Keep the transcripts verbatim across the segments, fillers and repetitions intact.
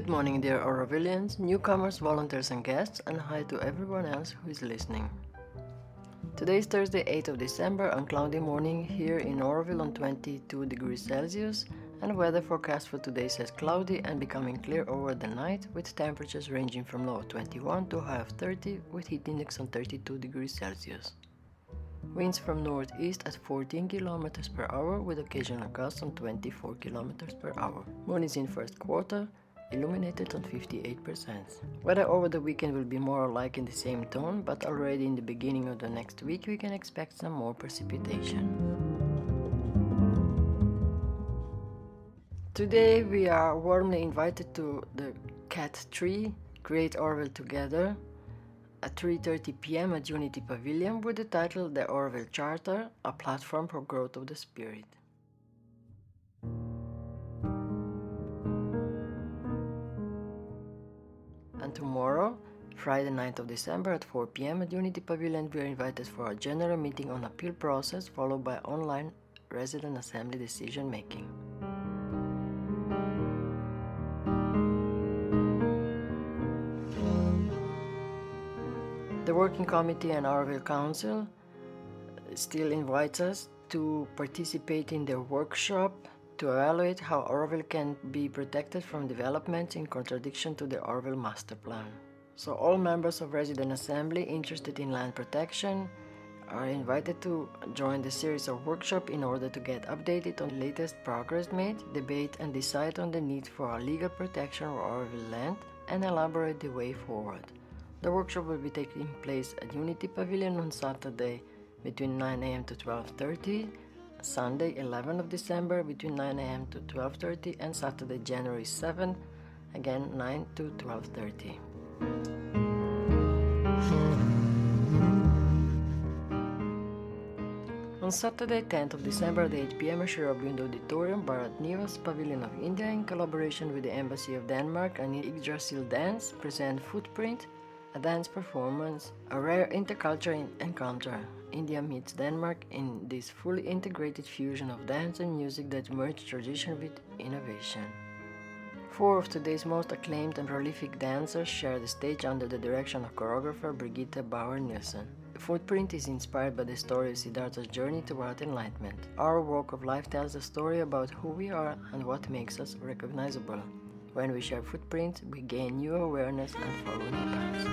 Good morning, dear Aurovilians, newcomers, volunteers and guests, and hi to everyone else who is listening. Today is Thursday, eighth of December, a cloudy morning here in Auroville on twenty-two degrees Celsius, and weather forecast for today says cloudy and becoming clear over the night, with temperatures ranging from low of twenty-one to high of thirty, with heat index on thirty-two degrees Celsius. Winds from northeast at fourteen kilometers per hour, with occasional gusts on twenty-four kilometers per hour. Moon is in first quarter, illuminated on fifty-eight percent. Weather over the weekend will be more or like in the same tone, but already in the beginning of the next week we can expect some more precipitation. Today we are warmly invited to the Cat Tree, Create Auroville Together, at three thirty p m at Unity Pavilion with the title The Auroville Charter, a platform for growth of the spirit. And tomorrow, Friday ninth of December at four p m at Unity Pavilion, we are invited for a general meeting on appeal process followed by online resident assembly decision making. The Working Committee and Auroville Council still invites us to participate in their workshop to evaluate how Auroville can be protected from developments in contradiction to the Auroville Master Plan. So all members of Resident Assembly interested in land protection are invited to join the series of workshops in order to get updated on the latest progress made, debate and decide on the need for a legal protection of Auroville land and elaborate the way forward. The workshop will be taking place at Unity Pavilion on Saturday between nine a m to twelve thirty, Sunday eleventh of December between nine a m to twelve thirty, and Saturday January seventh, again nine to twelve thirty. On Saturday tenth of December at eight p m at Sri Aurobindo Auditorium, Bharat Niwas, Pavilion of India, in collaboration with the Embassy of Denmark and Yggdrasil Dance, present Footprint, a dance performance, a rare intercultural encounter. India meets Denmark in this fully integrated fusion of dance and music that merge tradition with innovation. Four of today's most acclaimed and prolific dancers share the stage under the direction of choreographer Brigitte Bauer-Nielsen. Footprint is inspired by the story of Siddhartha's journey toward enlightenment. Our walk of life tells a story about who we are and what makes us recognizable. When we share Footprint, we gain new awareness and follow new paths.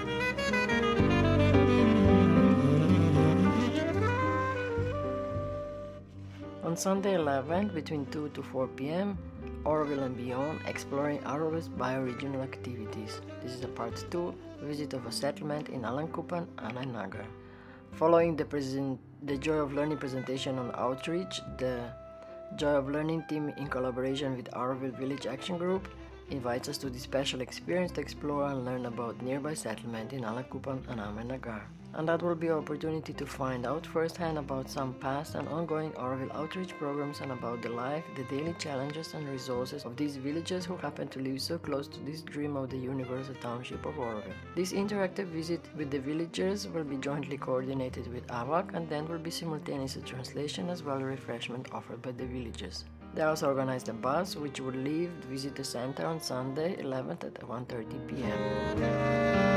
On Sunday eleventh, between two to four p m, Auroville and Beyond, exploring Auroville's bioregional activities. This is a part two, visit of a settlement in Alankupan, Annainagar. Following the, present, the Joy of Learning presentation on outreach, the Joy of Learning team, in collaboration with Auroville Village Action Group, invites us to this special experience to explore and learn about nearby settlement in Alankupan and Annainagar. And that will be an opportunity to find out firsthand about some past and ongoing Auroville outreach programs and about the life, the daily challenges and resources of these villagers who happen to live so close to this dream of the universal township of Auroville. This interactive visit with the villagers will be jointly coordinated with A V A C, and then will be simultaneous translation as well as refreshment offered by the villagers. They also organized a bus which will leave the visitor center on Sunday eleventh at one thirty p m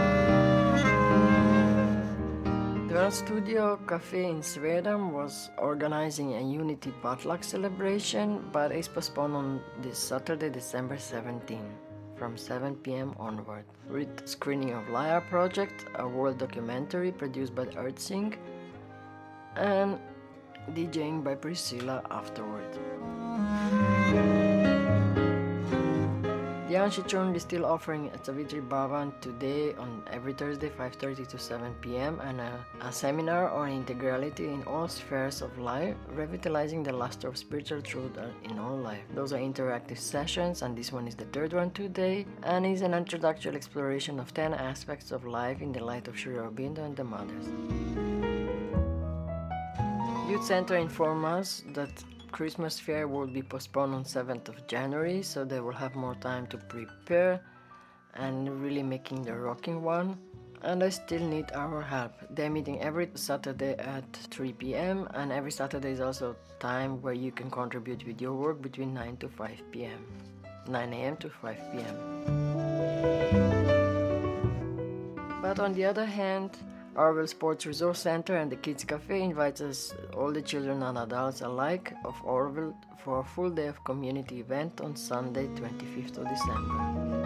The World Studio Cafe in Sweden was organizing a Unity Potluck celebration, but is postponed on this Saturday, December seventeenth, from seven p m onward, with screening of Laya Project, a world documentary produced by Earthsync, and DJing by Priscilla afterward. The Anshichan is still offering at Savitri Bhavan today on every Thursday five thirty to seven p m and a, a seminar on integrality in all spheres of life, revitalizing the luster of spiritual truth in all life. Those are interactive sessions, and this one is the third one today, and is an introductory exploration of ten aspects of life in the light of Sri Aurobindo and the Mothers. Youth Center informed us that Christmas fair will be postponed on seventh of January, so they will have more time to prepare and really making the rocking one. And I still need our help. They're meeting every Saturday at three p m and every Saturday is also time where you can contribute with your work between nine to five p m nine a m to five p m But on the other hand, Oroville Sports Resource Center and the Kids Cafe invites us, all the children and adults alike of Oroville, for a full day of community event on Sunday, twenty-fifth of December.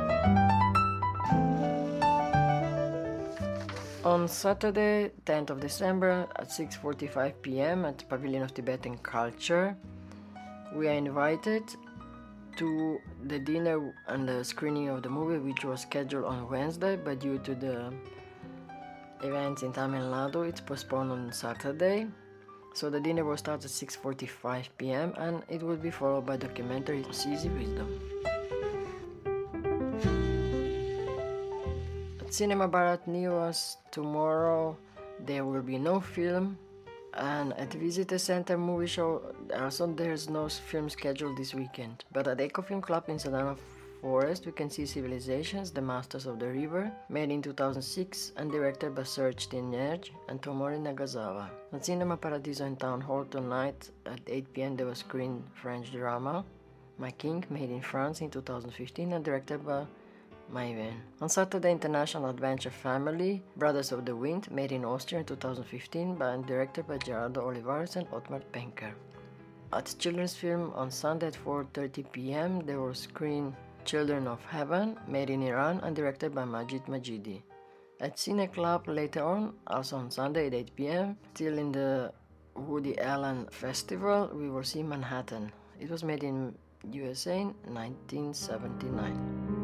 On Saturday, tenth of December at six forty-five p m at Pavilion of Tibetan Culture, we are invited to the dinner and the screening of the movie, which was scheduled on Wednesday, but due to the events in Tamil Nadu, it's postponed on Saturday. So the dinner will start at six forty-five p m and it will be followed by documentary Sisi Wisdom. At Cinema Bharat Niwas tomorrow there will be no film, and at Visitor Center Movie Show also there's no film scheduled this weekend. But at Eco Film Club in Sadhana Forest we can see Civilizations, The Masters of the River, made in two thousand six and directed by Serge Tinerj and Tomori Nagasawa. At Cinema Paradiso in Town Hall tonight at eight p m there was screened French drama My King, made in France in two thousand fifteen and directed by Maïven. On Saturday, International Adventure Family, Brothers of the Wind, made in Austria in two thousand fifteen by and directed by Gerardo Olivares and Otmar Penker. At Children's Film on Sunday at four thirty p m there was screened Children of Heaven, made in Iran and directed by Majid Majidi. At Cine Club later on, also on Sunday at eight p m, still in the Woody Allen Festival, we will see Manhattan. It was made in U S A in nineteen seventy-nine.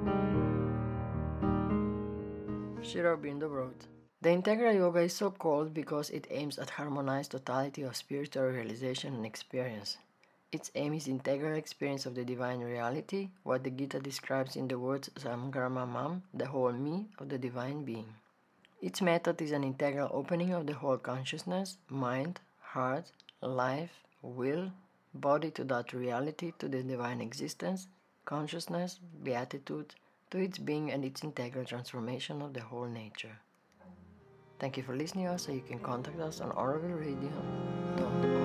Sri Aurobindo wrote, "The Integral Yoga is so called because it aims at harmonized totality of spiritual realization and experience. Its aim is integral experience of the divine reality, what the Gita describes in the words Samgramamam, the whole me of the divine being. Its method is an integral opening of the whole consciousness, mind, heart, life, will, body to that reality, to the divine existence, consciousness, beatitude, to its being and its integral transformation of the whole nature." Thank you for listening. Also, you can contact us on oroville radio dot org.